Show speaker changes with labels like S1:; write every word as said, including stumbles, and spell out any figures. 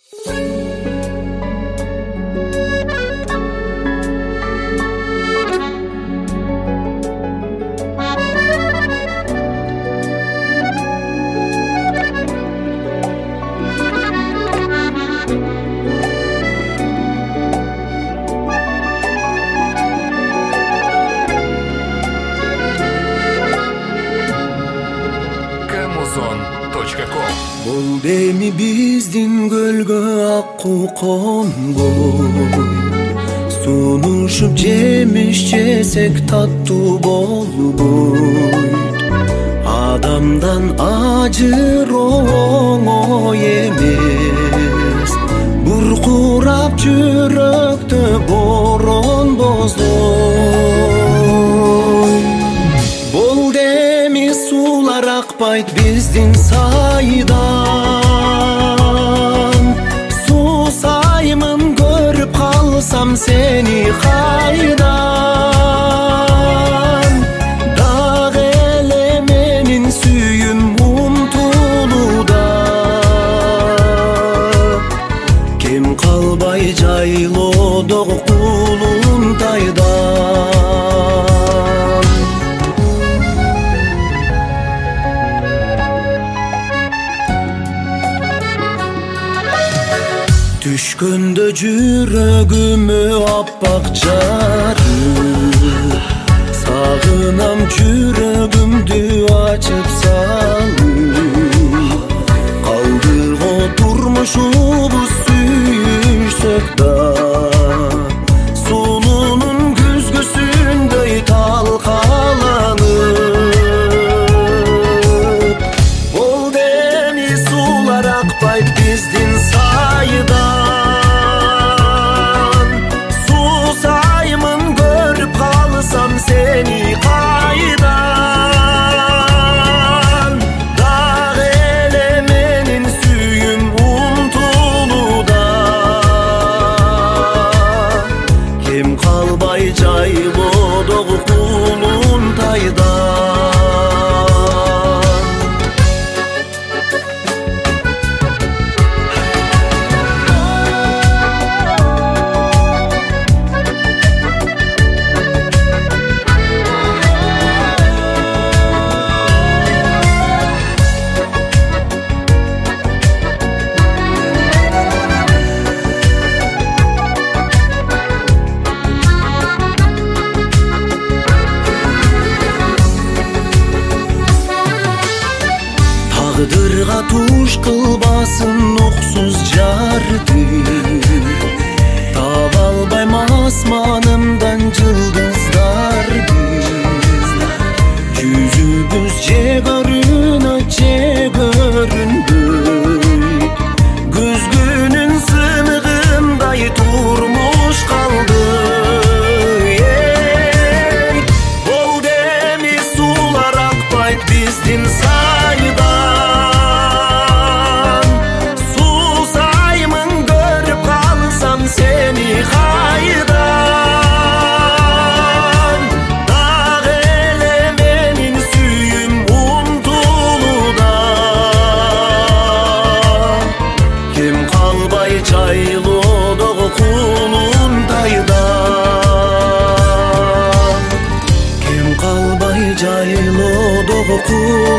S1: Бул деми биздин көлгө акку конгой, сунушуп жемиш жесек таттуу болбойт. Адамдан ажыроо оңой эмес, буркурап жүрөктө борон боздой. Бул деми суулар акпайт биздин сайдан, суусаймын көрүп калсам сени кайдан. Дагы эле менин сүйүм умтулууда, кем калбай жайлоодогу кулунтайдан. Түшкөндө жүрөгүмө аппак жарык, сагынам жүрөгүмдү ачып салып. Калды го турмушубуз сүйүшсөк да, сулуунун күзгүсүндөй талкаланып. Бул деми суулар акпайт биздин сайдан, суусаймын көрүп калсам сени кайдан. Дагы эле менин сүйүм умтулууда, кем калбай жайлоодогу кулунтайдан. Тагдырга туш кылбасын оксуз жарды, таба албайм асманымдан жылдыздарды. Жүзүбүз же көрүнөт же көрүнбөйт, күзгүнүн сыныгындай турмуш калды. Бул деми суулар акпайт биздин сайдан, суусаймын көрүп калсам сени кайдан. Дагы эле менин сүйүм умтулууда, кем калбай жайлоодогу кулунтайдан. Кем калбай жайлоодогу